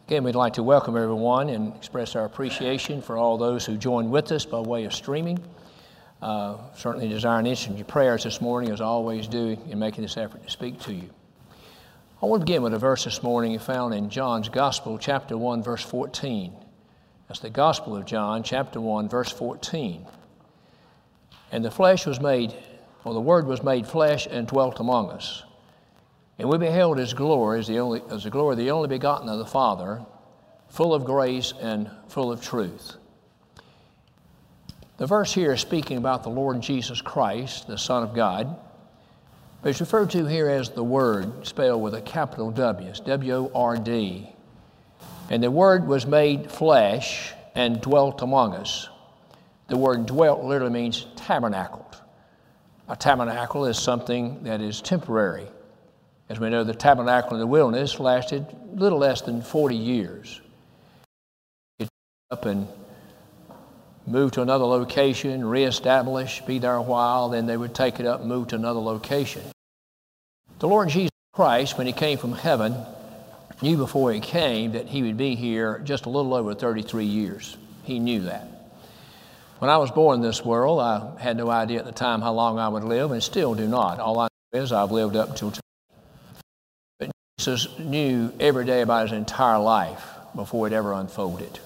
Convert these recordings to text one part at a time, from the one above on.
Again, we'd like to welcome everyone and express our appreciation for all those who joined with us by way of streaming. Certainly desire and interest in your prayers this morning, as I always do, in making this effort to speak to you. I want to begin with a verse this morning found in John's Gospel, chapter 1, verse 14. That's the Gospel of John, chapter 1, verse 14. And the Word was made flesh and dwelt among us. And we beheld his glory as the glory of the only begotten of the Father, full of grace and full of truth. The verse here is speaking about the Lord Jesus Christ, the Son of God. But it's referred to here as the Word, spelled with a capital W. It's W-O-R-D. And the Word was made flesh and dwelt among us. The word dwelt literally means tabernacled. A tabernacle is something that is temporary. As we know, the tabernacle in the wilderness lasted a little less than 40 years. It up and move to another location, reestablish, be there a while, then they would take it up and move to another location. The Lord Jesus Christ, when he came from heaven, knew before he came that he would be here just a little over 33 years. He knew that. When I was born in this world, I had no idea at the time how long I would live, and still do not. All I know is I've lived up until today. But Jesus knew every day about his entire life before it ever unfolded.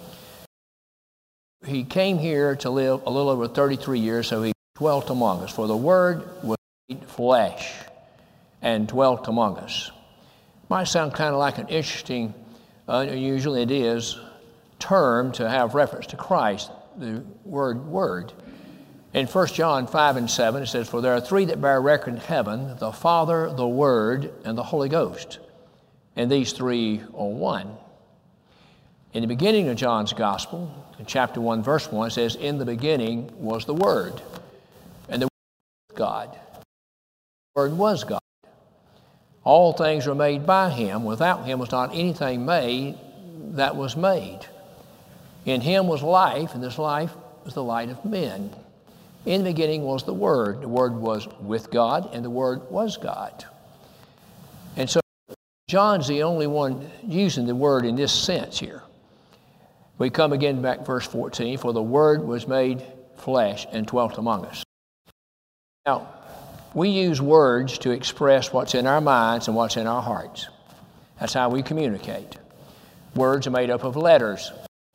He came here to live a little over 33 years, so he dwelt among us. For the Word was made flesh and dwelt among us. Might sound kind of like an interesting, unusually it is, term to have reference to Christ, the word. In 1 John 5 and 7, it says, "For there are three that bear record in heaven, the Father, the Word, and the Holy Ghost. And these three are one." In the beginning of John's Gospel, in chapter 1, verse 1, it says, "In the beginning was the Word, and the Word was God." The Word was God. All things were made by him. Without him was not anything made that was made. In him was life, and this life was the light of men. In the beginning was the Word. The Word was with God, and the Word was God. And so John's the only one using the word in this sense here. We come again back to verse 14, "For the Word was made flesh and dwelt among us." Now, we use words to express what's in our minds and what's in our hearts. That's how we communicate. Words are made up of letters.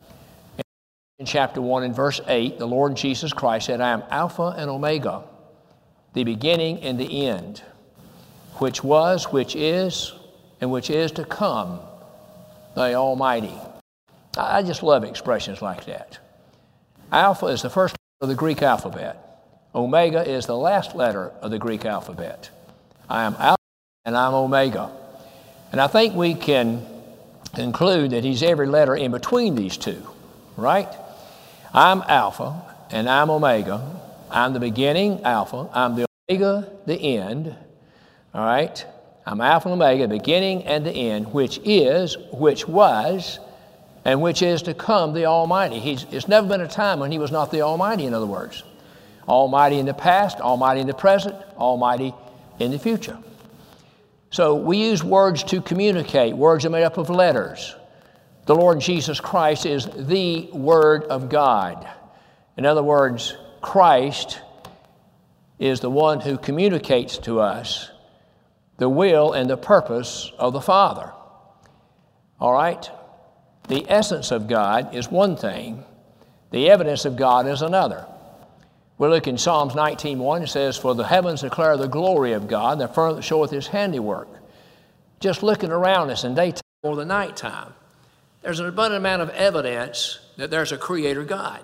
In chapter 1 and verse 8, the Lord Jesus Christ said, "I am Alpha and Omega, the beginning and the end, which was, which is, and which is to come, the Almighty." I just love expressions like that. Alpha is the first letter of the Greek alphabet. Omega is the last letter of the Greek alphabet. I am Alpha and I'm Omega. And I think we can conclude that he's every letter in between these two, right? I'm Alpha and I'm Omega. I'm the beginning, Alpha. I'm the Omega, the end. All right? I'm Alpha and Omega, the beginning and the end, which is, which was, and which is to come, the Almighty. It's never been a time when he was not the Almighty, in other words. Almighty in the past, Almighty in the present, Almighty in the future. So we use words to communicate. Words are made up of letters. The Lord Jesus Christ is the Word of God. In other words, Christ is the one who communicates to us the will and the purpose of the Father. All right? The essence of God is one thing. The evidence of God is another. We look in Psalms 19:1, it says, "For the heavens declare the glory of God, and the firmament showeth his handiwork." Just looking around us in daytime or the nighttime, there's an abundant amount of evidence that there's a creator God.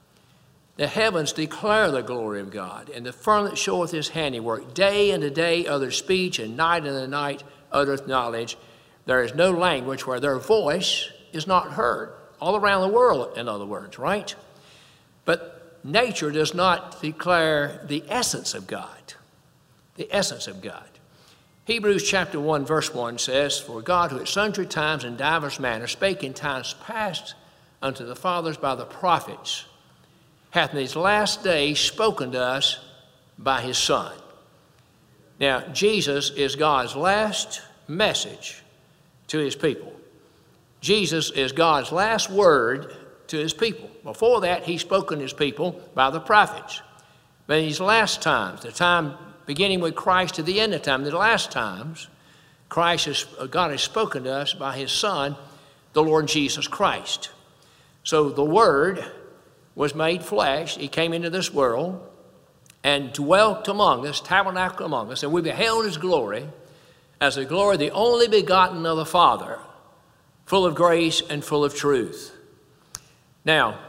The heavens declare the glory of God, and the firmament showeth his handiwork. Day unto day uttereth speech, and night unto night uttereth knowledge. There is no language where their voice is not heard. All around the world, in other words, right? But nature does not declare the essence of God. The essence of God. Hebrews chapter 1, verse 1 says, "For God, who at sundry times and divers manners spake in times past unto the fathers by the prophets, hath in these last days spoken to us by his Son." Now, Jesus is God's last message to his people. Jesus is God's last word to his people. Before that, he's spoken to his people by the prophets. But in these last times, the time beginning with Christ to the end of time, the last times, God has spoken to us by his Son, the Lord Jesus Christ. So the Word was made flesh. He came into this world and dwelt among us, tabernacled among us, and we beheld his glory as the glory of the only begotten of the Father, full of grace and full of truth. Now,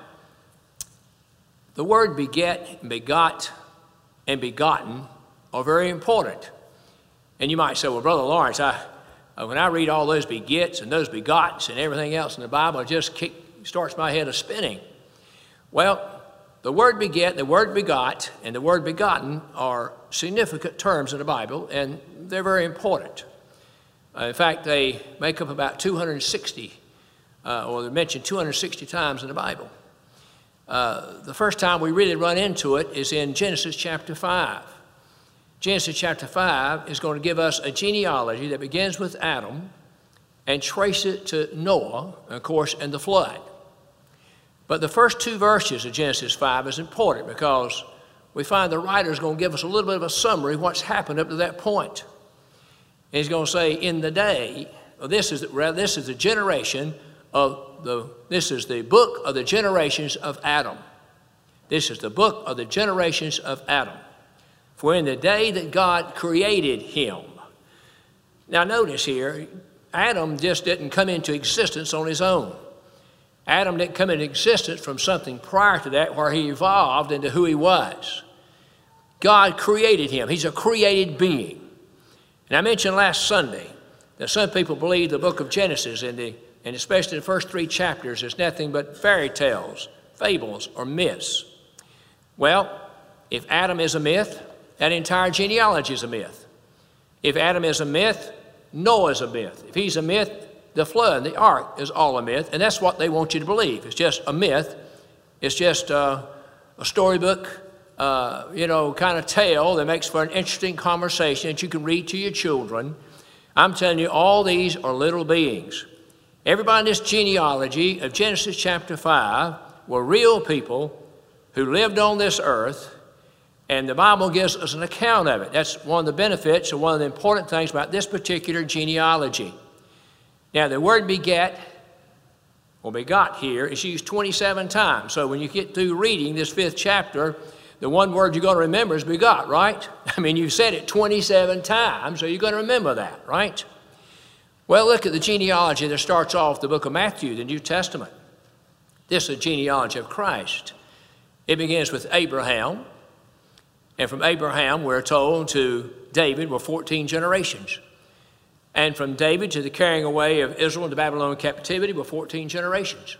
the word beget, and begot, and begotten are very important. And you might say, well, Brother Lawrence, when I read all those begets and those begots and everything else in the Bible, it just starts my head a spinning. Well, the word beget, the word begot, and the word begotten are significant terms in the Bible, and they're very important. In fact, they make up about 260, or they're mentioned 260 times in the Bible. The first time we really run into it is in Genesis chapter 5. Genesis chapter 5 is going to give us a genealogy that begins with Adam and traces it to Noah, of course, and the flood. But the first two verses of Genesis 5 is important because we find the writer is going to give us a little bit of a summary of what's happened up to that point. And he's going to say, in the day, this is the generation of this is the book of the generations of Adam. This is the book of the generations of Adam. For in the day that God created him. Now notice here, Adam just didn't come into existence on his own. Adam didn't come into existence from something prior to that where he evolved into who he was. God created him. He's a created being. And I mentioned last Sunday that some people believe the book of Genesis and especially the first 3 chapters is nothing but fairy tales, fables, or myths. Well, if Adam is a myth, that entire genealogy is a myth. If Adam is a myth, Noah is a myth. If he's a myth, the flood, the ark is all a myth, and that's what they want you to believe. It's just a myth. It's just a storybook, kind of tale that makes for an interesting conversation that you can read to your children. I'm telling you, all these are little beings. Everybody in this genealogy of Genesis chapter 5 were real people who lived on this earth, and the Bible gives us an account of it. That's one of the benefits or one of the important things about this particular genealogy. Now, the word beget or begot here is used 27 times. So when you get through reading this 5th chapter, the one word you're going to remember is begot, right? I mean, you've said it 27 times, so you're going to remember that, right? Well, look at the genealogy that starts off the book of Matthew, the New Testament. This is the genealogy of Christ. It begins with Abraham. And from Abraham, we're told, to David were 14 generations. And from David to the carrying away of Israel into Babylonian captivity were 14 generations.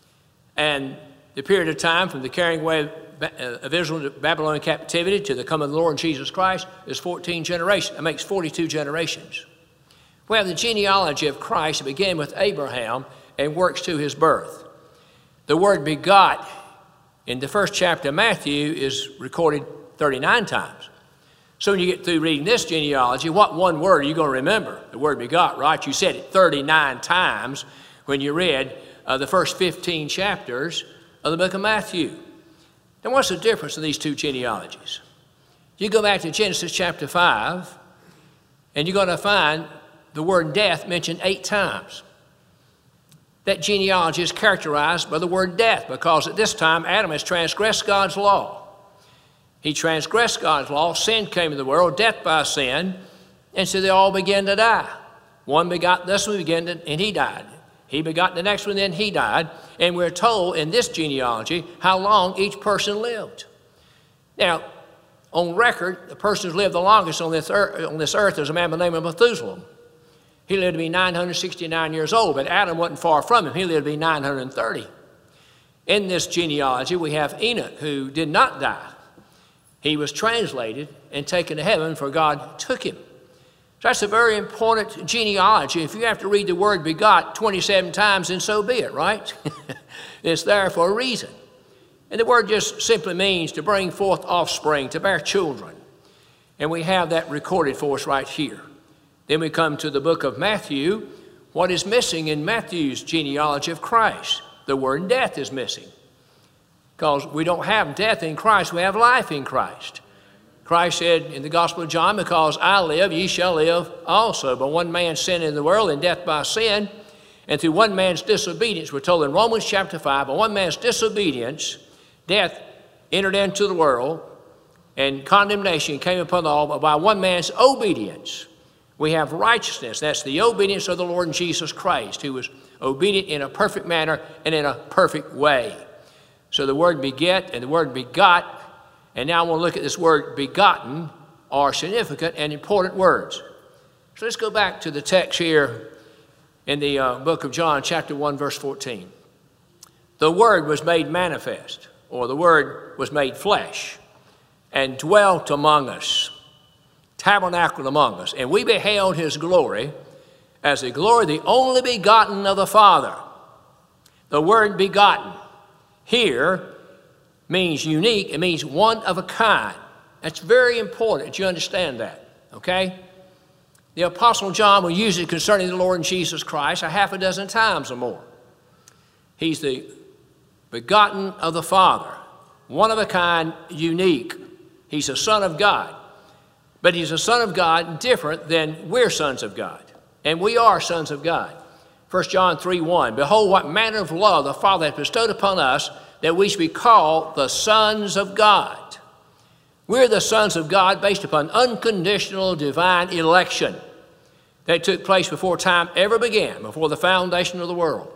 And the period of time from the carrying away of Israel into Babylonian captivity to the coming of the Lord Jesus Christ is 14 generations. That makes 42 generations. We have the genealogy of Christ that began with Abraham and works to his birth. The word begot in the first chapter of Matthew is recorded 39 times. So when you get through reading this genealogy, what one word are you going to remember? The word begot, right? You said it 39 times when you read the first 15 chapters of the book of Matthew. Now what's the difference in these two genealogies? You go back to Genesis chapter 5, and you're going to find the word death mentioned 8 times. That genealogy is characterized by the word death because at this time Adam has transgressed God's law. He transgressed God's law, sin came into the world, death by sin, and so they all began to die. One begot this one, and he died. He begot the next one, then he died. And we're told in this genealogy how long each person lived. Now, on record, the person who's lived the longest on this earth is a man by the name of Methuselah. He lived to be 969 years old, but Adam wasn't far from him. He lived to be 930. In this genealogy, we have Enoch, who did not die. He was translated and taken to heaven, for God took him. So that's a very important genealogy. If you have to read the word begot 27 times, then so be it, right? It's there for a reason. And the word just simply means to bring forth offspring, to bear children. And we have that recorded for us right here. Then we come to the book of Matthew, what is missing in Matthew's genealogy of Christ. The word death is missing. Because we don't have death in Christ, we have life in Christ. Christ said in the Gospel of John, because I live, ye shall live also. But one man sinned in the world, and death by sin. And through one man's disobedience, we're told in Romans chapter 5, by one man's disobedience, death entered into the world, and condemnation came upon all. But by one man's obedience, we have righteousness. That's the obedience of the Lord Jesus Christ, who was obedient in a perfect manner and in a perfect way. So the word beget and the word begot, and now I want to look at this word begotten, are significant and important words. So let's go back to the text here in the book of John, chapter 1, verse 14. The Word was made manifest, or the Word was made flesh, and dwelt among us, tabernacled among us. And we beheld his glory as the glory of the only begotten of the Father. The word begotten here means unique. It means one of a kind. That's very important that you understand that, okay? The Apostle John will use it concerning the Lord Jesus Christ a half a dozen times or more. He's the begotten of the Father, one of a kind, unique. He's a Son of God. But he's a Son of God different than we're sons of God. And we are sons of God. 1 John 3:1, behold, what manner of love the Father hath bestowed upon us, that we should be called the sons of God. We're the sons of God based upon unconditional divine election that took place before time ever began, before the foundation of the world.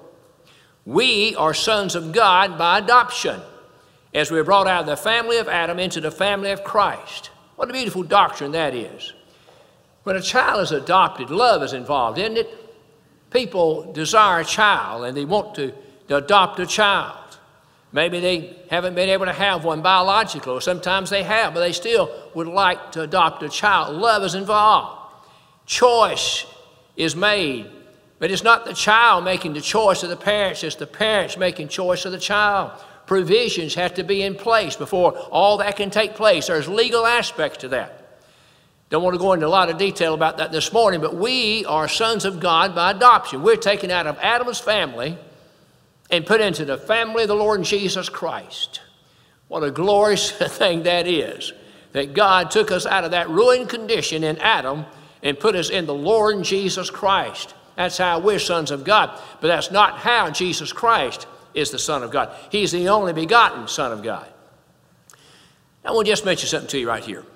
We are sons of God by adoption, as we are brought out of the family of Adam into the family of Christ. What a beautiful doctrine that is. When a child is adopted, love is involved, isn't it? People desire a child and they want to adopt a child. Maybe they haven't been able to have one biologically, or sometimes they have, but they still would like to adopt a child. Love is involved. Choice is made, but it's not the child making the choice of the parents, it's the parents making choice of the child. Provisions have to be in place before all that can take place. There's legal aspects to that. Don't want to go into a lot of detail about that this morning, but we are sons of God by adoption. We're taken out of Adam's family and put into the family of the Lord Jesus Christ. What a glorious thing that is, that God took us out of that ruined condition in Adam and put us in the Lord Jesus Christ. That's how we're sons of God. But that's not how Jesus Christ is the Son of God. He's the only begotten Son of God. I want to just mention something to you right here.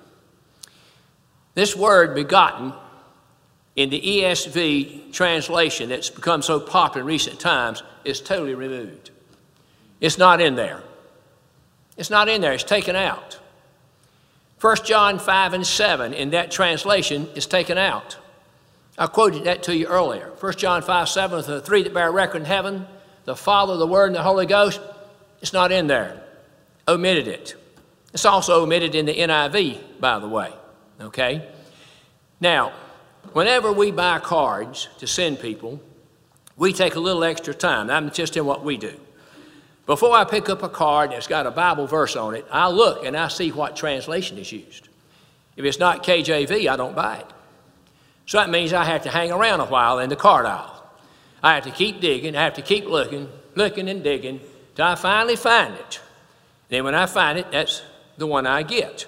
This word begotten in the ESV translation that's become so popular in recent times is totally removed. It's not in there. It's not in there. It's taken out. 1 John 5 and 7 in that translation is taken out. I quoted that to you earlier. 1 John 5, 7, the three that bear record in heaven, the Father, the Word, and the Holy Ghost, it's not in there. Omitted it. It's also omitted in the NIV, by the way. Okay? Now, whenever we buy cards to send people, we take a little extra time. I'm just in what we do. Before I pick up a card that's got a Bible verse on it, I look and I see what translation is used. If it's not KJV, I don't buy it. So that means I have to hang around a while in the card aisle. I have to keep digging. I have to keep looking and digging till I finally find it. Then when I find it, that's the one I get.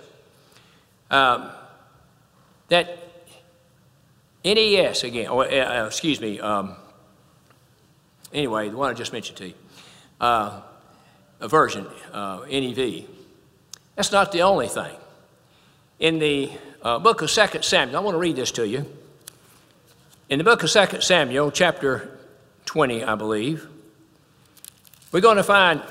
That NES again, anyway, the one I just mentioned to you, a version, NEV. That's not the only thing. In the book of 2 Samuel, I want to read this to you. In the book of 2 Samuel, chapter 20, I believe, we're going to find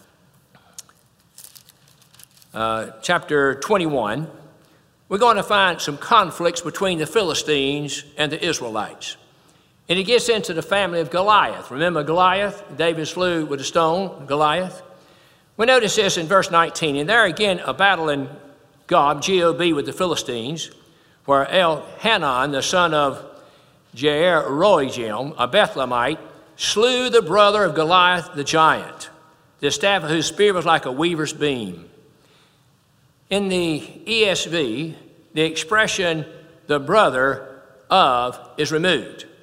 chapter 21. We're going to find some conflicts between the Philistines and the Israelites. And it gets into the family of Goliath. Remember Goliath? David slew with a stone, Goliath. We notice this in verse 19. And there again, a battle in Gob, G-O-B, with the Philistines, where Elhanan, the son of Jeroham, a Bethlehemite, slew the brother of Goliath the giant, the staff of whose spear was like a weaver's beam. In the ESV, the expression the brother of is removed.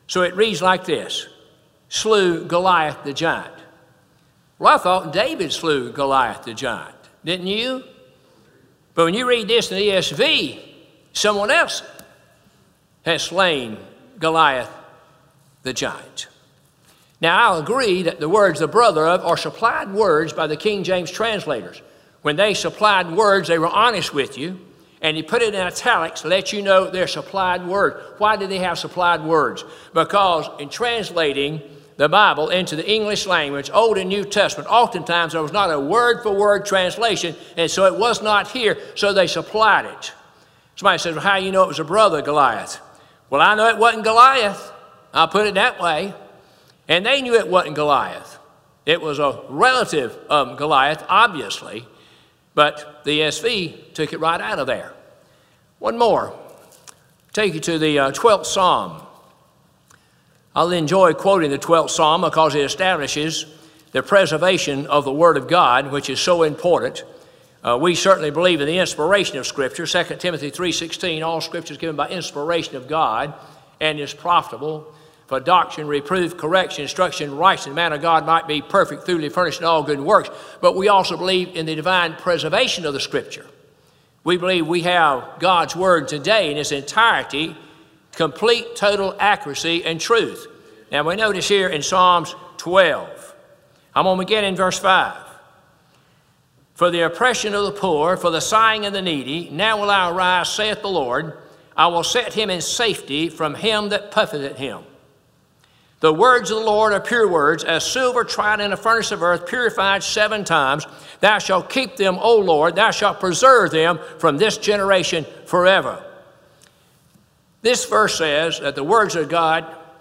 So it reads like this: slew Goliath the giant. Well, I thought David slew Goliath the giant, didn't you? But when you read this in the ESV, someone else has slain Goliath the giant. Now, I'll agree that the words "the brother of" are supplied words by the King James translators. When they supplied words, they were honest with you, and he put it in italics to let you know they're supplied words. Why did they have supplied words? Because in translating the Bible into the English language, Old and New Testament, oftentimes there was not a word-for-word translation, and so it was not here, so they supplied it. Somebody says, well, how do you know it was a brother, Goliath? Well, I know it wasn't Goliath. I'll put it that way. And they knew it wasn't Goliath. It was a relative of Goliath, obviously, but the ESV took it right out of there. One more. Take you to the 12th Psalm. I'll enjoy quoting the 12th Psalm because it establishes the preservation of the Word of God, which is so important. We certainly believe in the inspiration of Scripture. 2 Timothy 3:16, all Scripture is given by inspiration of God and is profitable for doctrine, reproof, correction, instruction, righteousness, man of God might be perfect, thoroughly furnished in all good works. But we also believe in the divine preservation of the Scripture. We believe we have God's Word today in its entirety, complete, total accuracy and truth. Now we notice here in Psalms 12, I'm going to begin in verse 5. For the oppression of the poor, for the sighing of the needy, now will I arise, saith the Lord. I will set him in safety from him that puffeth at him. The words of the Lord are pure words, as silver tried in a furnace of earth, purified 7 times. Thou shalt keep them, O Lord, thou shalt preserve them from this generation forever. This verse says that the words of God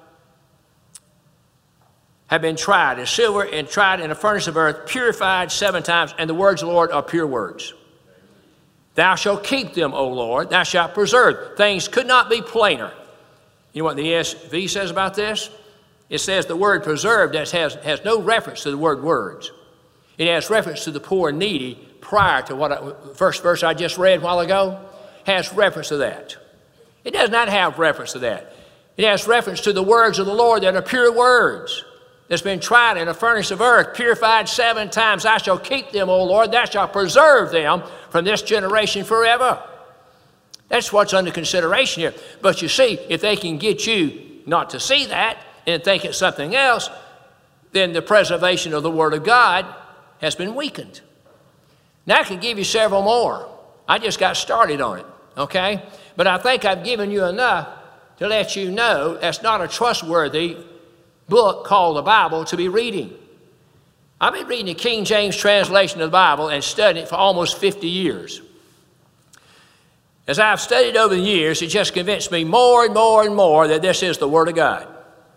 have been tried as silver and tried in a furnace of earth, purified 7 times, and the words of the Lord are pure words. Thou shalt keep them, O Lord, thou shalt preserve. Things could not be plainer. You know what the ESV says about this? It says the word preserved has no reference to the word words. It has reference to the poor and needy prior to what first verse I just read a while ago has reference to that. It does not have reference to that. It has reference to the words of the Lord that are pure words. That's been tried in a furnace of earth, purified 7 times. I shall keep them, O Lord. Thou shalt preserve them from this generation forever. That's what's under consideration here. But you see, if they can get you not to see that and think it's something else, then the preservation of the Word of God has been weakened. Now I can give you several more. I just got started on it, okay? But I think I've given you enough to let you know that's not a trustworthy book called the Bible to be reading. I've been reading the King James translation of the Bible and studying it for almost 50 years. As I've studied over the years, it just convinced me more and more and more that this is the Word of God.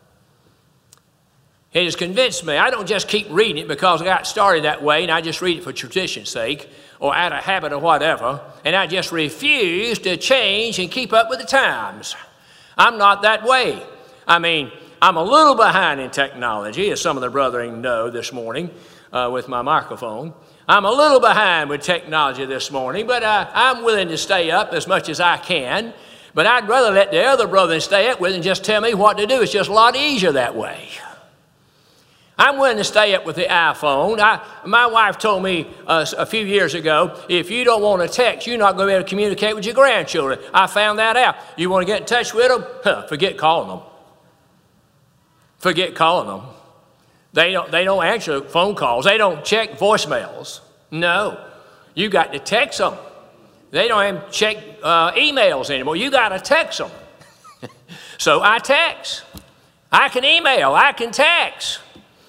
It has convinced me. I don't just keep reading it because I got started that way and I just read it for tradition's sake or out of habit or whatever, and I just refuse to change and keep up with the times. I'm not that way. I mean, I'm a little behind in technology, as some of the brethren know this morning with my microphone. I'm a little behind with technology this morning, but I'm willing to stay up as much as I can. But I'd rather let the other brethren stay up with and just tell me what to do. It's just a lot easier that way. I'm willing to stay up with the iPhone. My wife told me a few years ago, if you don't want to text, you're not going to be able to communicate with your grandchildren. I found that out. You want to get in touch with them? Forget calling them. Forget calling them. They don't answer phone calls. They don't check voicemails. No. You got to text them. They don't even check emails anymore. You got to text them. So I text. I can email. I can text.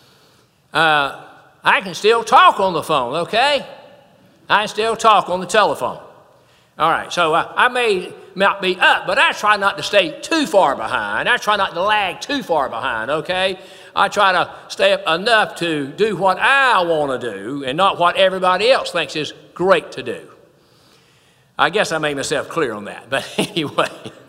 I can still talk on the phone, okay? I can still talk on the telephone. All right, so I may not be up, but I try not to stay too far behind. I try not to lag too far behind, okay? I try to stay up enough to do what I want to do and not what everybody else thinks is great to do. I guess I made myself clear on that, but anyway.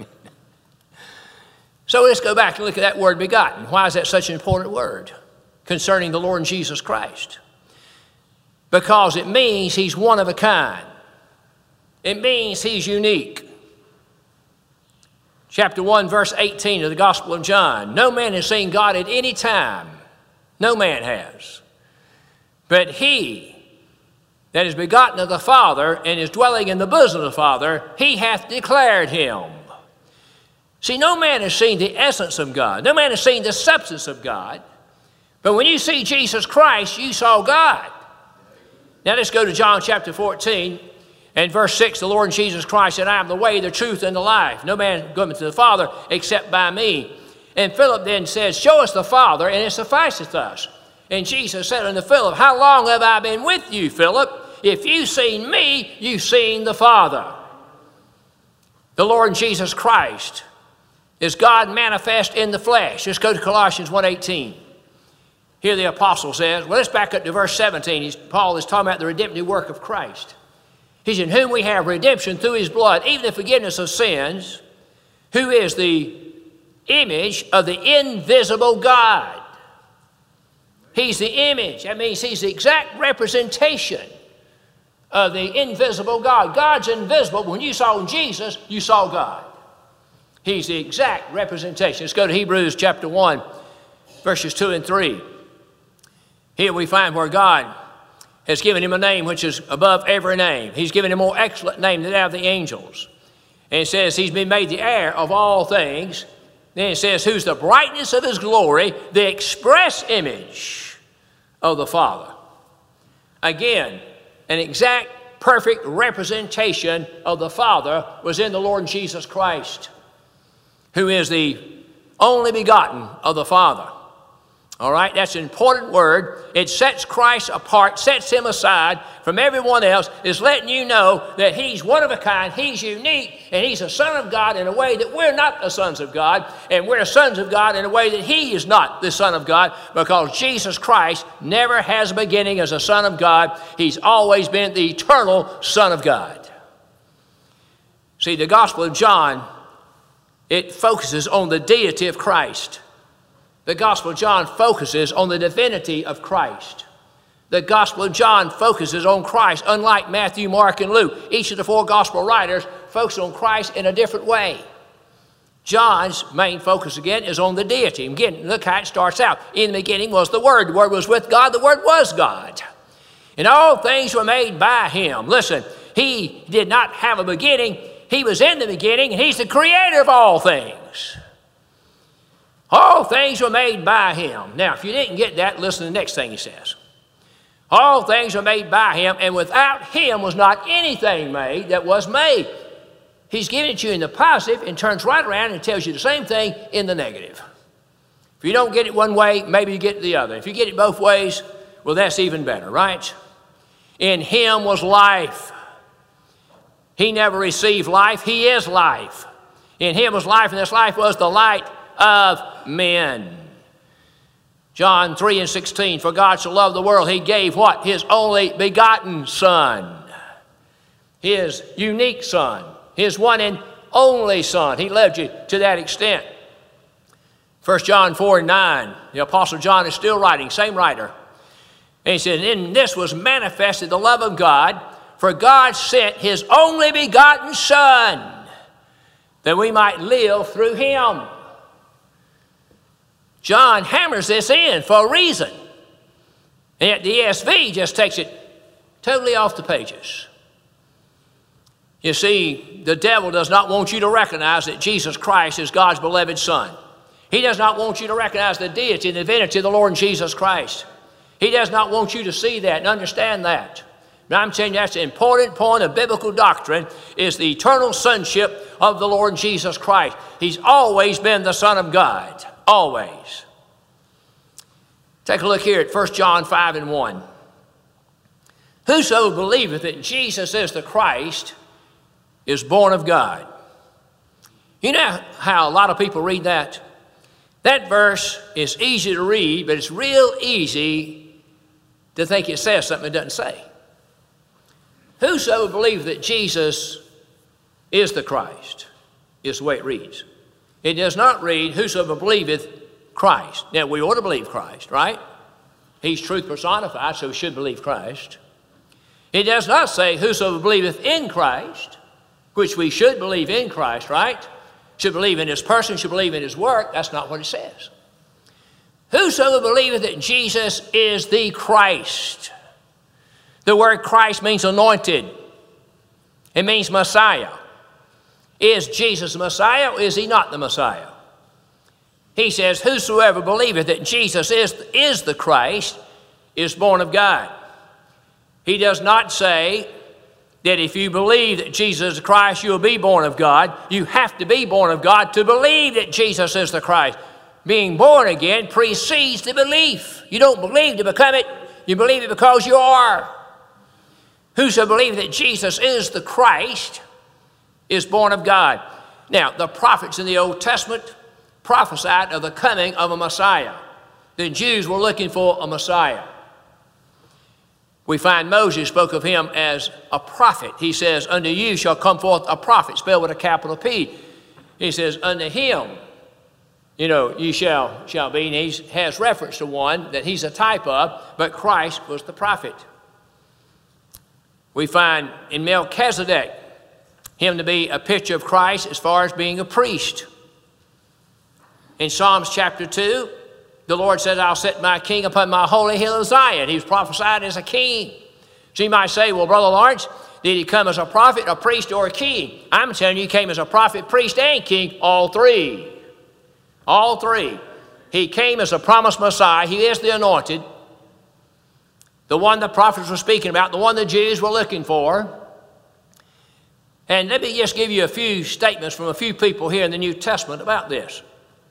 So let's go back and look at that word begotten. Why is that such an important word concerning the Lord Jesus Christ? Because it means he's one of a kind. It means he's unique. chapter 1, verse 18 of the Gospel of John. No man has seen God at any time. No man has. But he that is begotten of the Father and is dwelling in the bosom of the Father, he hath declared him. See, no man has seen the essence of God. No man has seen the substance of God. But when you see Jesus Christ, you saw God. Now let's go to John chapter 14 and verse 6. The Lord Jesus Christ said, I am the way, the truth, and the life. No man cometh to the Father except by me. And Philip then says, show us the Father, and it sufficeth us. And Jesus said unto Philip, how long have I been with you, Philip? If you've seen me, you've seen the Father. The Lord Jesus Christ is God manifest in the flesh. Let's go to Colossians 1:18. Here the apostle says, well, let's back up to verse 17. Paul is talking about the redemptive work of Christ. He's in whom we have redemption through his blood, even the forgiveness of sins, who is the image of the invisible God. He's the image. That means he's the exact representation of the invisible God. God's invisible. When you saw Jesus, you saw God. He's the exact representation. Let's go to Hebrews chapter 1, verses 2 and 3. Here we find where God has given him a name which is above every name. He's given him a more excellent name than that of the angels. And it says he's been made the heir of all things. Then it says, who's the brightness of his glory, the express image of the Father. Again, an exact, perfect representation of the Father was in the Lord Jesus Christ, who is the only begotten of the Father. All right, that's an important word. It sets Christ apart, sets him aside from everyone else. It's letting you know that he's one of a kind, he's unique, and he's a son of God in a way that we're not the sons of God, and we're sons of God in a way that he is not the son of God, because Jesus Christ never has a beginning as a son of God. He's always been the eternal Son of God. See, the Gospel of John, it focuses on the deity of Christ. The Gospel of John focuses on the divinity of Christ. The Gospel of John focuses on Christ, unlike Matthew, Mark, and Luke. Each of the four Gospel writers focus on Christ in a different way. John's main focus, again, is on the deity. Again, look how it starts out. In the beginning was the Word. The Word was with God. The Word was God. And all things were made by him. Listen, he did not have a beginning. He was in the beginning, and he's the creator of all things. All things were made by him. Now, if you didn't get that, listen to the next thing he says. All things were made by him, and without him was not anything made that was made. He's giving it to you in the positive and turns right around and tells you the same thing in the negative. If you don't get it one way, maybe you get it the other. If you get it both ways, well, that's even better, right? In him was life. He never received life. He is life. In him was life, and this life was the light of men. John 3:16, for God so loved the world, he gave what? His only begotten Son. His unique Son. His one and only Son. He loved you to that extent. 1 John 4:9, the Apostle John is still writing, same writer. And he said, in this was manifested the love of God, for God sent his only begotten Son, that we might live through him. John hammers this in for a reason. And yet the ESV just takes it totally off the pages. You see, the devil does not want you to recognize that Jesus Christ is God's beloved Son. He does not want you to recognize the deity and divinity of the Lord Jesus Christ. He does not want you to see that and understand that. Now, I'm telling you, that's an important point of biblical doctrine, is the eternal sonship of the Lord Jesus Christ. He's always been the Son of God. Always. Take a look here at 1 John 5:1. Whoso believeth that Jesus is the Christ is born of God. You know how a lot of people read that? That verse is easy to read, but it's real easy to think it says something it doesn't say. Whoso believeth that Jesus is the Christ is the way it reads. It does not read, whosoever believeth Christ. Now, we ought to believe Christ, right? He's truth personified, so we should believe Christ. It does not say, whosoever believeth in Christ, which we should believe in Christ, right? should believe in his person, should believe in his work. That's not what it says. Whosoever believeth that Jesus is the Christ. The word Christ means anointed. It means Messiah. Is Jesus the Messiah or is he not the Messiah? He says, whosoever believeth that Jesus is the Christ is born of God. He does not say that if you believe that Jesus is the Christ, you'll be born of God. You have to be born of God to believe that Jesus is the Christ. Being born again precedes the belief. You don't believe to become it. You believe it because you are. Whoso believeth that Jesus is the Christ is born of God. Now, the prophets in the Old Testament prophesied of the coming of a Messiah. The Jews were looking for a Messiah. We find Moses spoke of him as a prophet. He says, unto you shall come forth a prophet, spelled with a capital P. He says, unto him, you shall be. And he has reference to one that he's a type of, but Christ was the prophet. We find in Melchizedek him to be a picture of Christ as far as being a priest. In Psalms chapter 2, the Lord says, I'll set my king upon my holy hill of Zion. He was prophesied as a king. So you might say, well, Brother Lawrence, did he come as a prophet, a priest, or a king? I'm telling you, he came as a prophet, priest, and king, all three. All three. He came as a promised Messiah. He is the anointed, the one the prophets were speaking about, the one the Jews were looking for. And let me just give you a few statements from a few people here in the New Testament about this.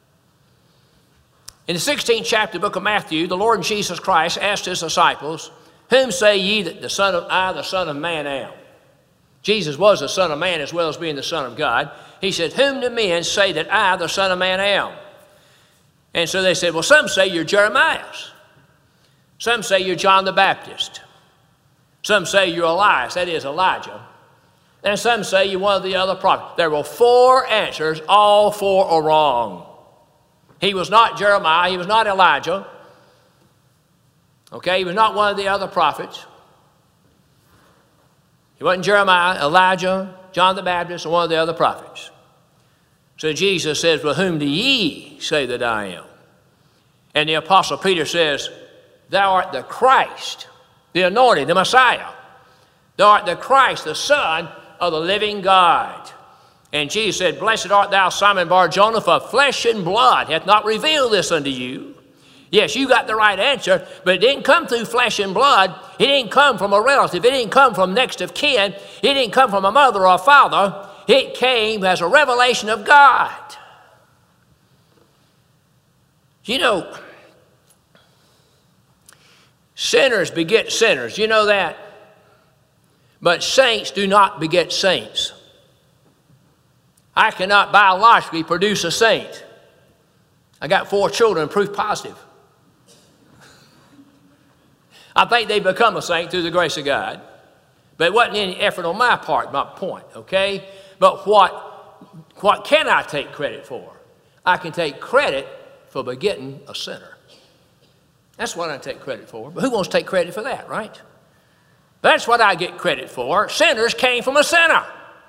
In the 16th chapter of the book of Matthew, the Lord Jesus Christ asked his disciples, whom say ye that the Son of Man am? Jesus was the Son of Man as well as being the Son of God. He said, whom do men say that I, the Son of Man, am? And so they said, well, some say you're Jeremiah. Some say you're John the Baptist. Some say you're Elias, that is Elijah. And some say you're one of the other prophets. There were 4 answers. All 4 are wrong. He was not Jeremiah. He was not Elijah. Okay, he was not one of the other prophets. He wasn't Jeremiah, Elijah, John the Baptist, or one of the other prophets. So Jesus says, well, whom do ye say that I am? And the Apostle Peter says, thou art the Christ, the anointed, the Messiah. Thou art the Christ, the Son of the living God. And Jesus said, blessed art thou, Simon Bar-Jonah, for flesh and blood hath not revealed this unto you. Yes, you got the right answer, but it didn't come through flesh and blood. It didn't come from a relative. It didn't come from next of kin. It didn't come from a mother or a father. It came as a revelation of God. You know, sinners beget sinners. You know that? But saints do not beget saints. I cannot biologically produce a saint. I got 4 children, proof positive. I think they become a saint through the grace of God. But it wasn't any effort on my part, my point, okay? But what can I take credit for? I can take credit for begetting a sinner. That's what I take credit for. But who wants to take credit for that, right? That's what I get credit for. Sinners came from a sinner.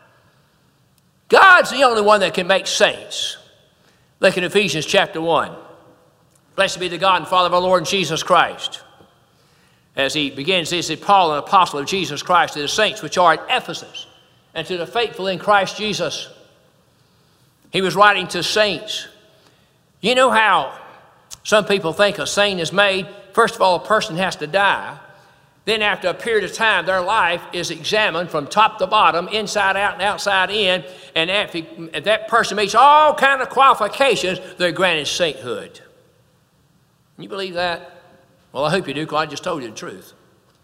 God's the only one that can make saints. Look in Ephesians chapter 1. Blessed be the God and Father of our Lord Jesus Christ. As he begins, he said, Paul, an apostle of Jesus Christ, to the saints which are at Ephesus, and to the faithful in Christ Jesus. He was writing to saints. You know how some people think a saint is made? First of all, a person has to die. Then after a period of time, their life is examined from top to bottom, inside out and outside in. And if that person meets all kinds of qualifications, they're granted sainthood. Can you believe that? Well, I hope you do, because I just told you the truth.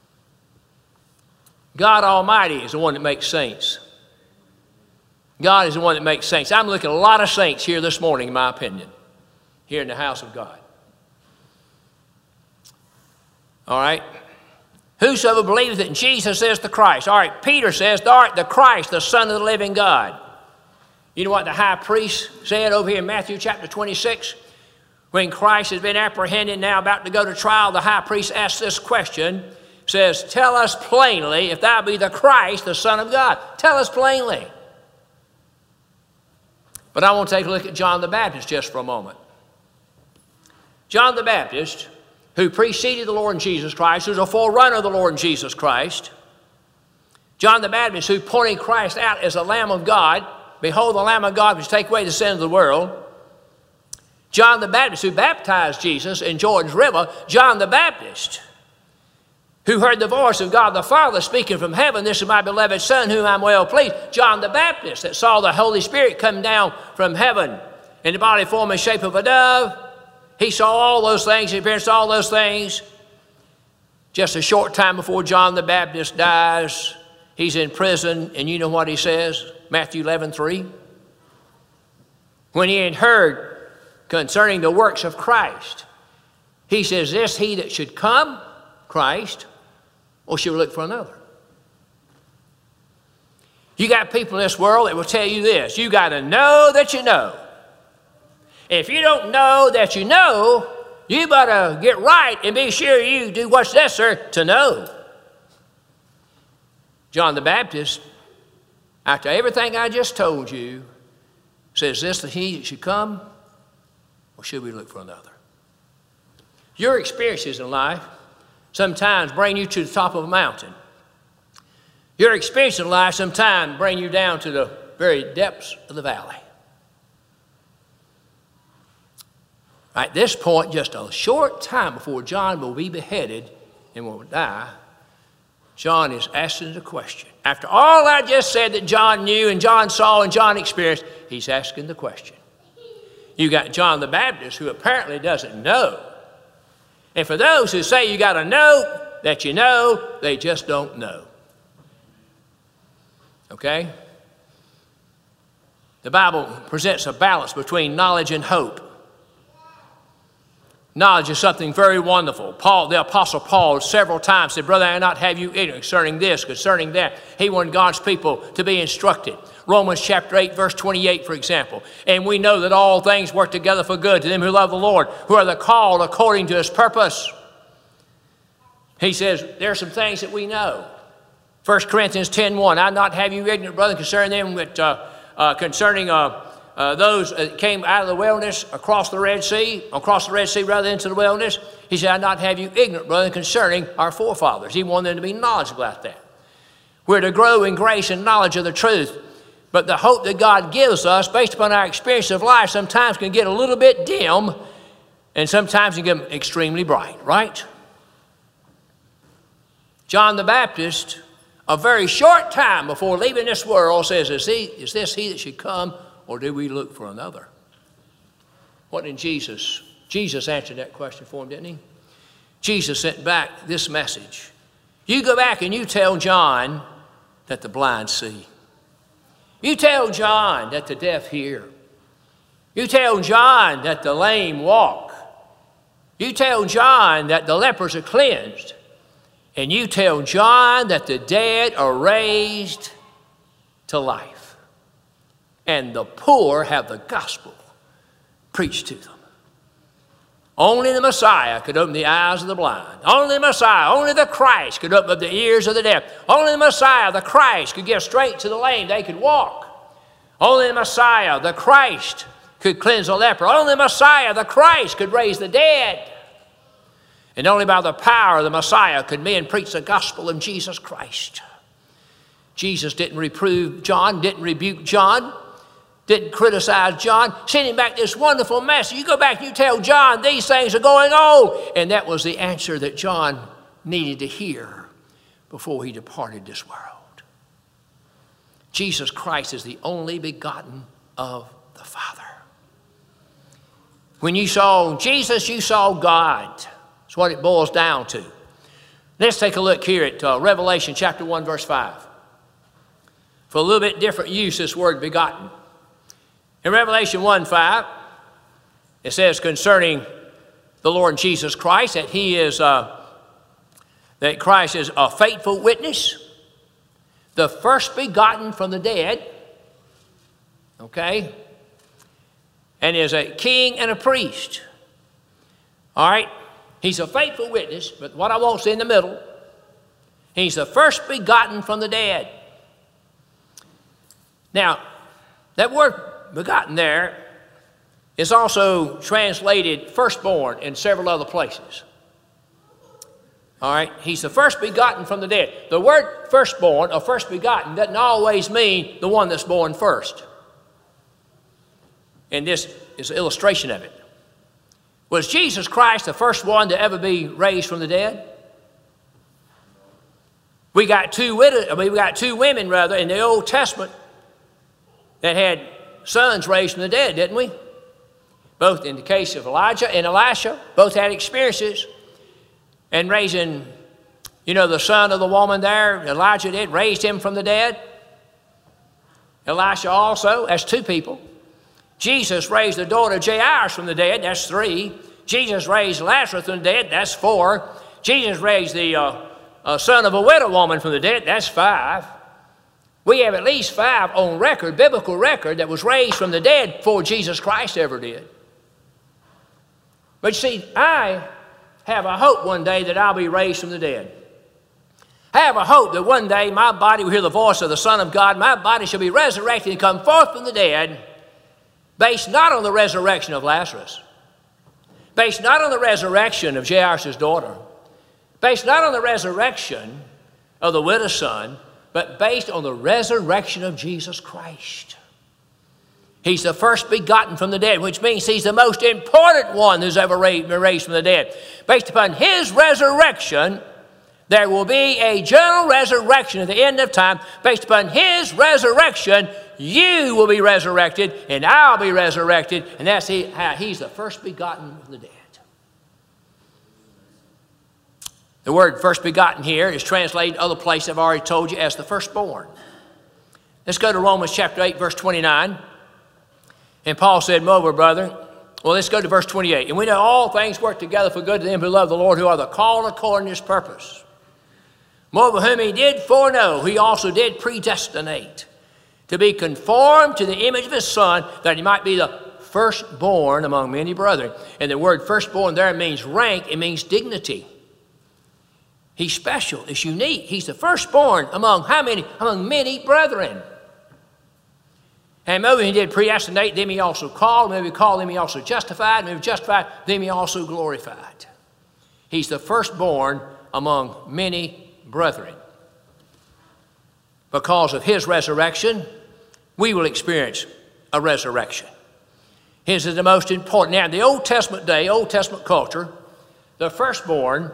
God Almighty is the one that makes saints. God is the one that makes saints. I'm looking at a lot of saints here this morning, in my opinion, here in the house of God. All right? Whosoever believeth that Jesus is the Christ. All right, Peter says, thou art the Christ, the Son of the living God. You know what the high priest said over here in Matthew chapter 26? When Christ has been apprehended, now about to go to trial, the high priest asks this question, says, tell us plainly if thou be the Christ, the Son of God. Tell us plainly. But I want to take a look at John the Baptist just for a moment. John the Baptist, who preceded the Lord Jesus Christ, who's a forerunner of the Lord Jesus Christ. John the Baptist, who pointed Christ out as the Lamb of God. Behold, the Lamb of God which take away the sin of the world. John the Baptist, who baptized Jesus in Jordan's River. John the Baptist, who heard the voice of God the Father speaking from heaven, this is my beloved Son, whom I'm well pleased. John the Baptist, that saw the Holy Spirit come down from heaven in the body, form, and shape of a dove. He saw all those things, he experienced all those things. Just a short time before John the Baptist dies, he's in prison, and you know what he says? Matthew 11:3. When he had heard concerning the works of Christ, he says, "Is this he that should come, Christ, or should we look for another?" You got people in this world that will tell you this: you got to know that you know. If you don't know that you know, you better get right and be sure you do what's necessary to know. John the Baptist, after everything I just told you, says, "Is this the he that should come, or should we look for another?" Your experiences in life sometimes bring you to the top of a mountain. Your experience in life sometimes bring you down to the very depths of the valley. At this point, just a short time before John will be beheaded and will die, John is asking the question. After all I just said that John knew and John saw and John experienced, he's asking the question. You got John the Baptist, who apparently doesn't know. And for those who say you got to know that you know, they just don't know. Okay? The Bible presents a balance between knowledge and hope. Knowledge is something very wonderful. The Apostle Paul, several times said, "Brother, I will not have you ignorant concerning this, concerning that." He wanted God's people to be instructed. Romans chapter 8, verse 28, for example. "And we know that all things work together for good to them who love the Lord, who are the called according to his purpose." He says, there are some things that we know. 1 Corinthians 10:1, "I will not have you ignorant, brother, concerning them concerning those that came out of the wilderness across the Red Sea rather into the wilderness." He said, "I not have you ignorant, brother, concerning our forefathers." He wanted them to be knowledgeable about that. We're to grow in grace and knowledge of the truth. But the hope that God gives us, based upon our experience of life, sometimes can get a little bit dim, and sometimes can get extremely bright, right? John the Baptist, a very short time before leaving this world, says, "Is this he that should come, or do we look for another?" What did Jesus answered that question for him, didn't he? Jesus sent back this message. You go back and you tell John that the blind see. You tell John that the deaf hear. You tell John that the lame walk. You tell John that the lepers are cleansed. And you tell John that the dead are raised to life. And the poor have the gospel preached to them. Only the Messiah could open the eyes of the blind. Only the Messiah, only the Christ could open up the ears of the deaf. Only the Messiah, the Christ, could give strength to the lame. They could walk. Only the Messiah, the Christ, could cleanse the leper. Only the Messiah, the Christ, could raise the dead. And only by the power of the Messiah could men preach the gospel of Jesus Christ. Jesus didn't reprove John, didn't rebuke John, didn't criticize John, sent him back this wonderful message. You go back and you tell John these things are going on. And that was the answer that John needed to hear before he departed this world. Jesus Christ is the only begotten of the Father. When you saw Jesus, you saw God. That's what it boils down to. Let's take a look here at Revelation chapter 1, verse 5. For a little bit different use, this word begotten. In Revelation 1:5, it says concerning the Lord Jesus Christ that that Christ is a faithful witness, the first begotten from the dead, okay, and is a king and a priest. All right, he's a faithful witness, but what I want is in the middle. He's the first begotten from the dead. Now, that word begotten there is also translated firstborn in several other places. All right, he's the first begotten from the dead. The word firstborn or first begotten doesn't always mean the one that's born first. And this is an illustration of it. Was Jesus Christ the first one to ever be raised from the dead? We got two women in the Old Testament that had sons raised from the dead, didn't we? Both in the case of Elijah and Elisha, both had experiences. And raising, the son of the woman there, Elijah did, raised him from the dead. Elisha also, that's two people. Jesus raised the daughter of Jairus from the dead, that's three. Jesus raised Lazarus from the dead, that's four. Jesus raised the son of a widow woman from the dead, that's five. We have at least five on record, biblical record, that was raised from the dead before Jesus Christ ever did. But you see, I have a hope one day that I'll be raised from the dead. I have a hope that one day my body will hear the voice of the Son of God. My body shall be resurrected and come forth from the dead, based not on the resurrection of Lazarus, based not on the resurrection of Jairus' daughter, based not on the resurrection of the widow's son, but based on the resurrection of Jesus Christ. He's the first begotten from the dead, which means he's the most important one who's ever been raised from the dead. Based upon his resurrection, there will be a general resurrection at the end of time. Based upon his resurrection, you will be resurrected, and I'll be resurrected, and that's how he's the first begotten from the dead. The word first begotten here is translated other places I've already told you as the firstborn. Let's go to Romans chapter 8, verse 29. And Paul said, moreover, brethren, well, let's go to verse 28. And we know all things work together for good to them who love the Lord, who are the called according to his purpose. Moreover, whom he did foreknow, he also did predestinate to be conformed to the image of his Son, that he might be the firstborn among many brethren. And the word firstborn there means rank, it means dignity. He's special, it's unique. He's the firstborn among how many? Among many brethren. And maybe he did predestinate, them he also called. Maybe he called, them he also justified. Maybe justified, them he also glorified. He's the firstborn among many brethren. Because of his resurrection, we will experience a resurrection. His is the most important. Now, in the Old Testament day, Old Testament culture, the firstborn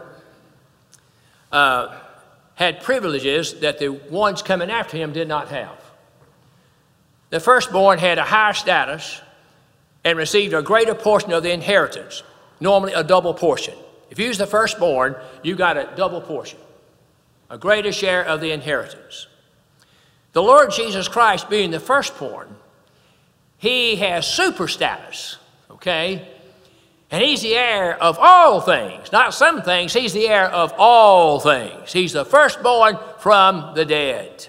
had privileges that the ones coming after him did not have. The firstborn had a higher status and received a greater portion of the inheritance, normally a double portion. If you was the firstborn, you got a double portion, a greater share of the inheritance. The Lord Jesus Christ being the firstborn, he has super status, okay? And he's the heir of all things, not some things, he's the heir of all things. He's the firstborn from the dead.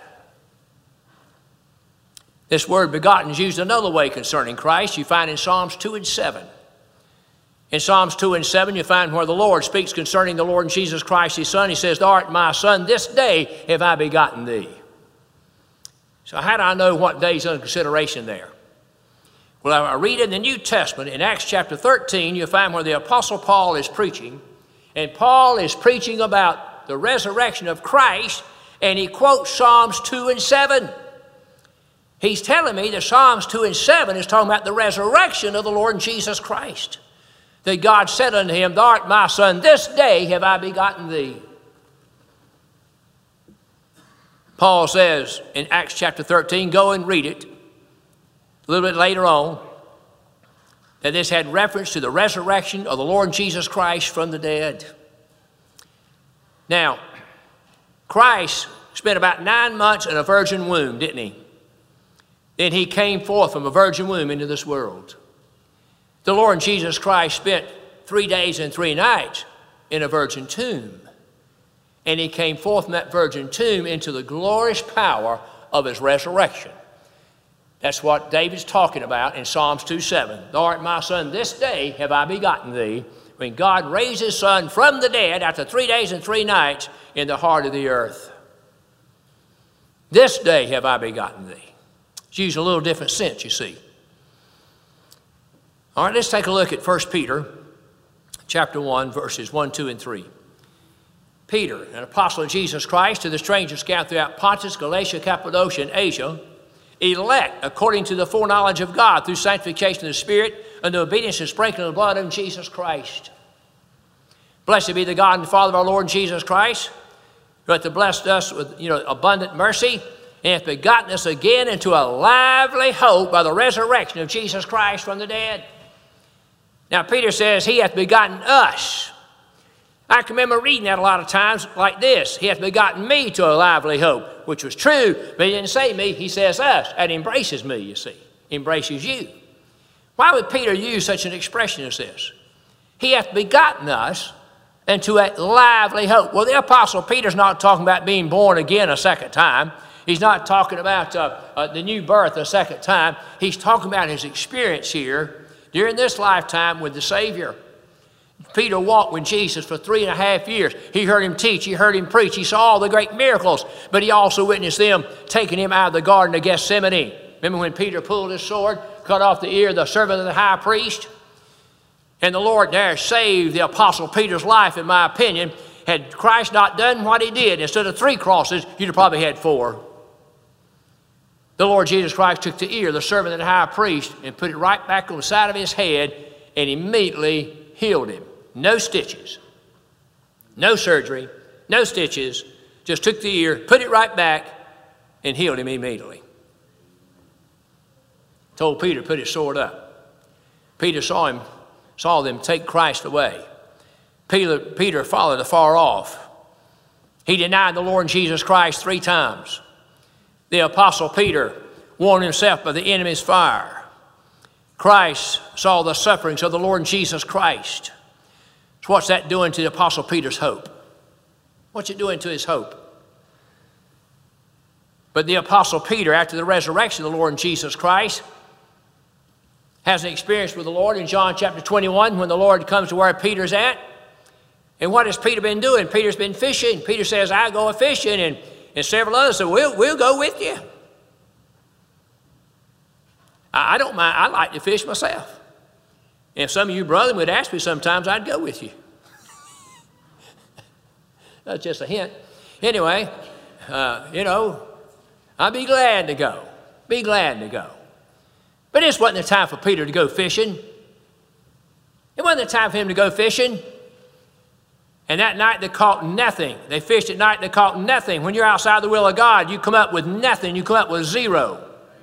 This word begotten is used another way concerning Christ. You find in Psalms 2 and 7. In Psalms 2 and 7, you find where the Lord speaks concerning the Lord Jesus Christ, his Son. He says, thou art my Son, this day have I begotten thee. So how do I know what day's under consideration there? Well, I read in the New Testament, in Acts chapter 13, you'll find where the Apostle Paul is preaching. And Paul is preaching about the resurrection of Christ, and he quotes Psalms 2 and 7. He's telling me that Psalms 2 and 7 is talking about the resurrection of the Lord Jesus Christ. That God said unto him, thou art my Son, this day have I begotten thee. Paul says in Acts chapter 13, go and read it a little bit later on, that this had reference to the resurrection of the Lord Jesus Christ from the dead. Now, Christ spent about 9 months in a virgin womb, didn't he? Then he came forth from a virgin womb into this world. The Lord Jesus Christ spent 3 days and 3 nights in a virgin tomb. And he came forth from that virgin tomb into the glorious power of his resurrection. That's what David's talking about in Psalms 2:7. Thou art my Son, this day have I begotten thee. When God raised his Son from the dead after 3 days and 3 nights in the heart of the earth. This day have I begotten thee. It's used a little different sense, you see. All right, let's take a look at 1 Peter chapter 1, verses 1, 2, and 3. Peter, an apostle of Jesus Christ, to the strangers scattered throughout Pontus, Galatia, Cappadocia, and Asia, elect according to the foreknowledge of God through sanctification of the Spirit and the obedience and sprinkling of the blood of Jesus Christ. Blessed be the God and Father of our Lord Jesus Christ, who hath blessed us with abundant mercy, and hath begotten us again into a lively hope by the resurrection of Jesus Christ from the dead. Now, Peter says he hath begotten us. I can remember reading that a lot of times like this. He hath begotten me to a lively hope, which was true, but he didn't say me, he says us. That embraces me, you see, embraces you. Why would Peter use such an expression as this? He hath begotten us into a lively hope. Well, the Apostle Peter's not talking about being born again a second time. He's not talking about the new birth a second time. He's talking about his experience here during this lifetime with the Savior. Peter walked with Jesus for 3.5 years. He heard him teach. He heard him preach. He saw all the great miracles, but he also witnessed them taking him out of the Garden of Gethsemane. Remember when Peter pulled his sword, cut off the ear of the servant of the high priest? And the Lord there saved the Apostle Peter's life, in my opinion. Had Christ not done what he did, instead of 3 crosses, you'd have probably had 4. The Lord Jesus Christ took the ear of the servant of the high priest and put it right back on the side of his head and immediately healed him. No stitches, no surgery, no stitches, just took the ear, put it right back, and healed him immediately. Told Peter to put his sword up. Peter saw them take Christ away. Peter followed afar off. He denied the Lord Jesus Christ 3 times. The Apostle Peter warmed himself by the enemy's fire. Christ saw the sufferings of the Lord Jesus Christ. So what's that doing to the Apostle Peter's hope? What's it doing to his hope? But the Apostle Peter, after the resurrection of the Lord Jesus Christ, has an experience with the Lord in John chapter 21 when the Lord comes to where Peter's at. And what has Peter been doing? Peter's been fishing. Peter says, I go a-fishing, and several others said, we'll go with you. I don't mind. I like to fish myself. And if some of you brethren would ask me sometimes, I'd go with you. That's just a hint. Anyway, I'd be glad to go. Be glad to go. But this wasn't the time for Peter to go fishing. It wasn't the time for him to go fishing. And that night they caught nothing. They fished at night, they caught nothing. When you're outside the will of God, you come up with nothing. You come up with 0.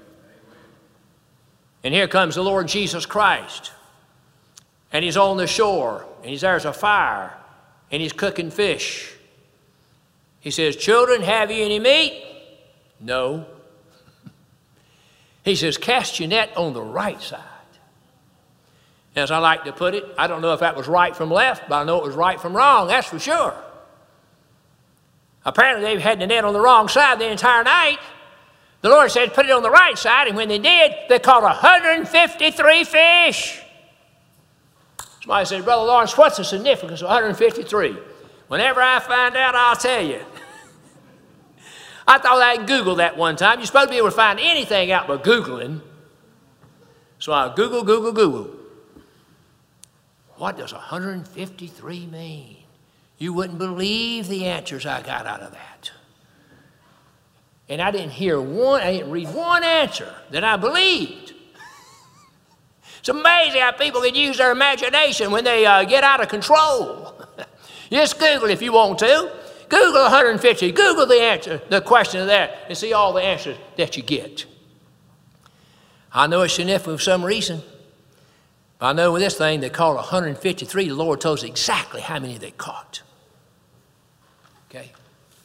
And here comes the Lord Jesus Christ. And he's on the shore, and there's a fire, and he's cooking fish. He says, children, have you any meat? No. He says, cast your net on the right side. As I like to put it, I don't know if that was right from left, but I know it was right from wrong, that's for sure. Apparently they had the net on the wrong side the entire night. The Lord said, put it on the right side, and when they did, they caught 153 fish. Somebody said, Brother Lawrence, what's the significance of 153? Whenever I find out, I'll tell you. I thought I'd Google that one time. You're supposed to be able to find anything out by Googling. So I Google. What does 153 mean? You wouldn't believe the answers I got out of that. And I didn't read one answer that I believed. It's amazing how people can use their imagination when they get out of control. Just Google if you want to. Google 150. Google the answer, the question of that, and see all the answers that you get. I know it's significant for some reason. But I know with this thing, they caught 153. The Lord told us exactly how many they caught. Okay?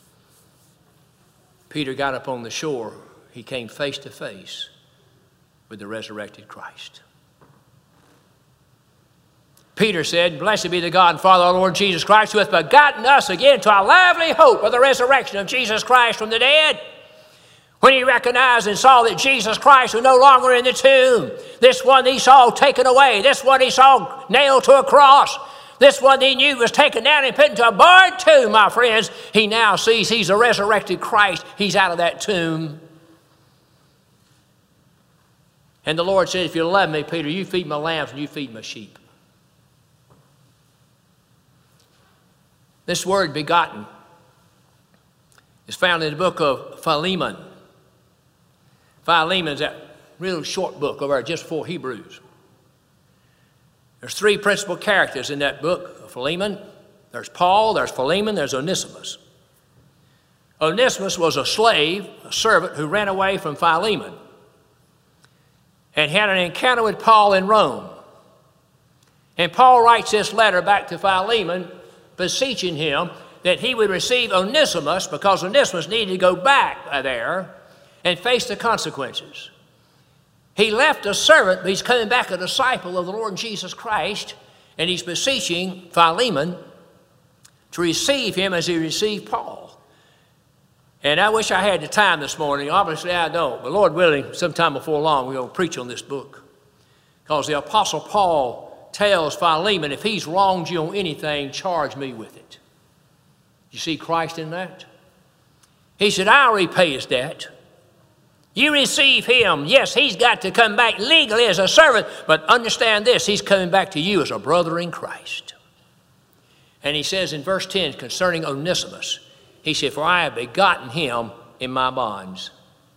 Peter got up on the shore. He came face to face with the resurrected Christ. Peter said, blessed be the God and Father of our Lord Jesus Christ, who hath begotten us again to a lively hope of the resurrection of Jesus Christ from the dead. When he recognized and saw that Jesus Christ was no longer in the tomb, this one he saw taken away, this one he saw nailed to a cross, this one he knew was taken down and put into a barred tomb, my friends, he now sees he's the resurrected Christ. He's out of that tomb. And the Lord said, if you love me, Peter, you feed my lambs and you feed my sheep. This word begotten is found in the book of Philemon. Philemon is that real short book over there just before Hebrews. There's three principal characters in that book of Philemon. There's Paul, there's Philemon, there's Onesimus. Onesimus was a slave, a servant who ran away from Philemon and had an encounter with Paul in Rome. And Paul writes this letter back to Philemon, beseeching him that he would receive Onesimus, because Onesimus needed to go back there and face the consequences. He left a servant, but he's coming back a disciple of the Lord Jesus Christ, and he's beseeching Philemon to receive him as he received Paul. And I wish I had the time this morning. Obviously, I don't. But Lord willing, sometime before long, we're going to preach on this book. Because the Apostle Paul tells Philemon, if he's wronged you on anything, charge me with it. You see Christ in that? He said, I'll repay his debt. You receive him. Yes, he's got to come back legally as a servant, but understand this, he's coming back to you as a brother in Christ. And he says in verse 10 concerning Onesimus, he said, for I have begotten him in my bonds.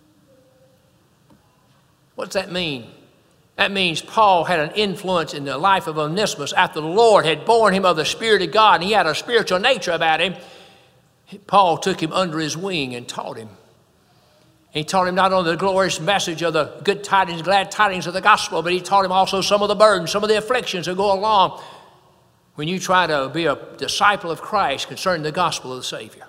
What's that mean? That means Paul had an influence in the life of Onesimus after the Lord had born him of the Spirit of God, and he had a spiritual nature about him. Paul took him under his wing and taught him. He taught him not only the glorious message of the good tidings, glad tidings of the gospel, but he taught him also some of the burdens, some of the afflictions that go along when you try to be a disciple of Christ concerning the gospel of the Savior.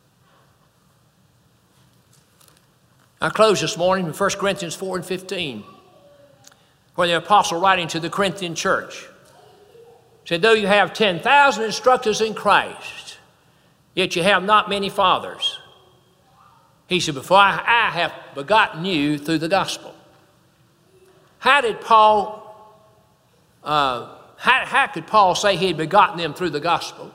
I close this morning with 1 Corinthians 4 and 15, where the apostle writing to the Corinthian church said, though you have 10,000 instructors in Christ, yet you have not many fathers. He said, before I have begotten you through the gospel. How did Paul, how could Paul say he had begotten them through the gospel?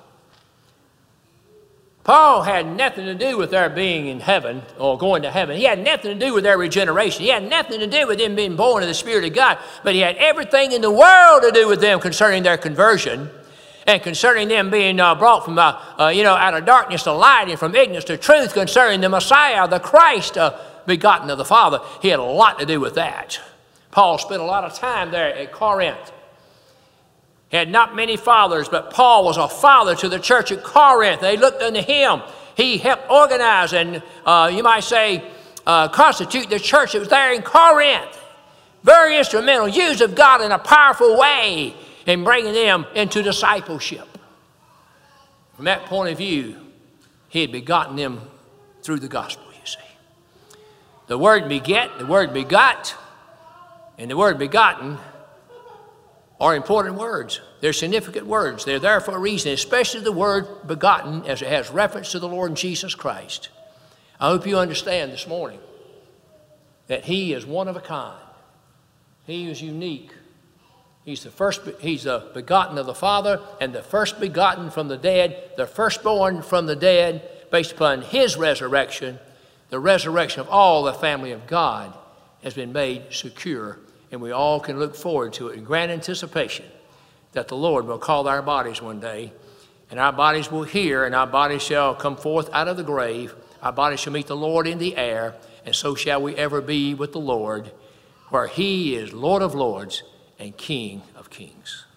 Paul had nothing to do with their being in heaven or going to heaven. He had nothing to do with their regeneration. He had nothing to do with them being born of the Spirit of God. But he had everything in the world to do with them concerning their conversion and concerning them being brought from, out of darkness to light and from ignorance to truth, concerning the Messiah, the Christ, begotten of the Father. He had a lot to do with that. Paul spent a lot of time there at Corinth. He had not many fathers, but Paul was a father to the church at Corinth. They looked unto him. He helped organize and, you might say, constitute the church that was there in Corinth. Very instrumental, used of God in a powerful way in bringing them into discipleship. From that point of view, he had begotten them through the gospel, you see. The word beget, the word begot, and the word begotten are important words. They're significant words. They're there for a reason, especially the word begotten as it has reference to the Lord Jesus Christ. I hope you understand this morning that he is one of a kind. He is unique. He's the begotten of the Father and the first begotten from the dead, the firstborn from the dead, based upon his resurrection. The resurrection of all the family of God has been made secure, and we all can look forward to it in grand anticipation that the Lord will call our bodies one day, and our bodies will hear, and our bodies shall come forth out of the grave. Our bodies shall meet the Lord in the air, and so shall we ever be with the Lord, where he is Lord of lords and King of kings.